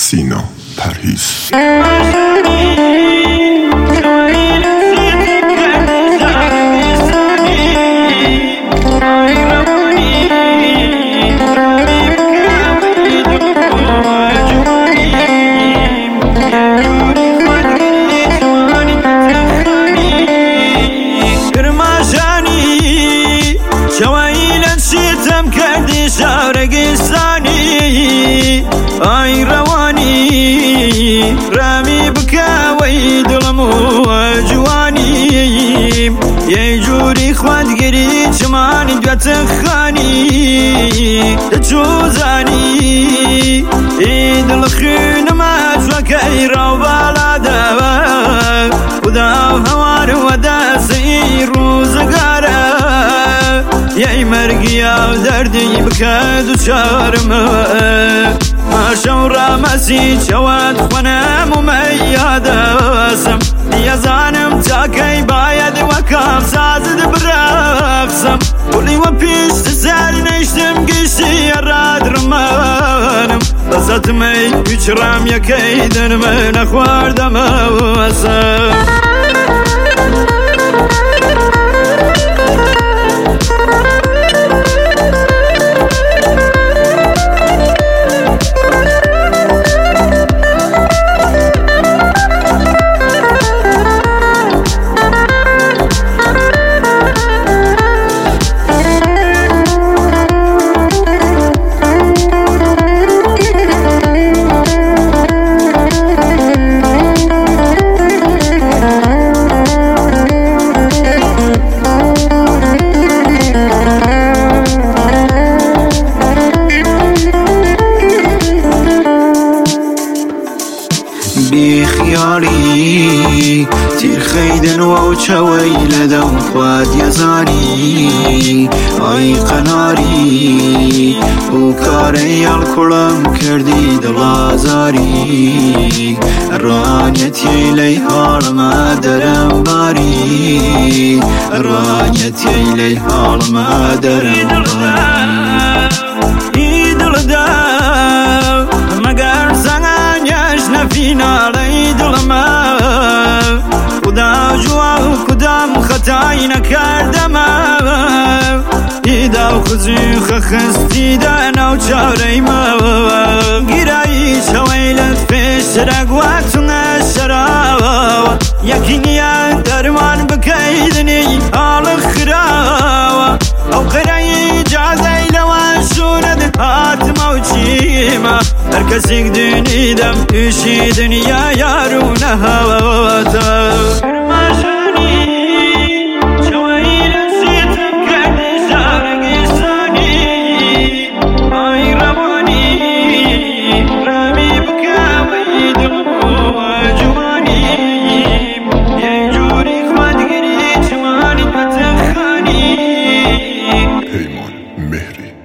سینا پرهیز. شتم کردی شارگستانی آی روانی رامی بکوی دلم و جوانی یه جوری خودگیری چمانی دوت خانی تچوزانی ای دل خونم جوکی رو بالاده خدا هوار و دستی روزگاره یای مرگی او دردی بکد و چارمه ماشو رامسی چواد خونم و میادسم دیزانم تاکی باید وکام سازد برقصم ولی و پیشت سر نشتم گشتی راد رمانم بزد می بچرم یکی دنم نخواردم واسم بیخیالی تیر خیدن و چوی لدم خواد یزانی آی قناری و کاری الکلم کردی دلازاری رانیتی لی حال ما درم باری رانیتی لی حال ما درم باری مگر زنگانیش نفینا لی دلما خدا جوا کدام خطایی نکردم ایدا و خزی خستی دانا و چاره ما گیرایی شویلت پیش رگوات نشراوا یکی نیان درمان بکیدنی آل خراوا او قرایی جازی لوان شوند هات موچیما هر کسی دنی دم توشی دنیا یارو نهواتا پیمان مهری.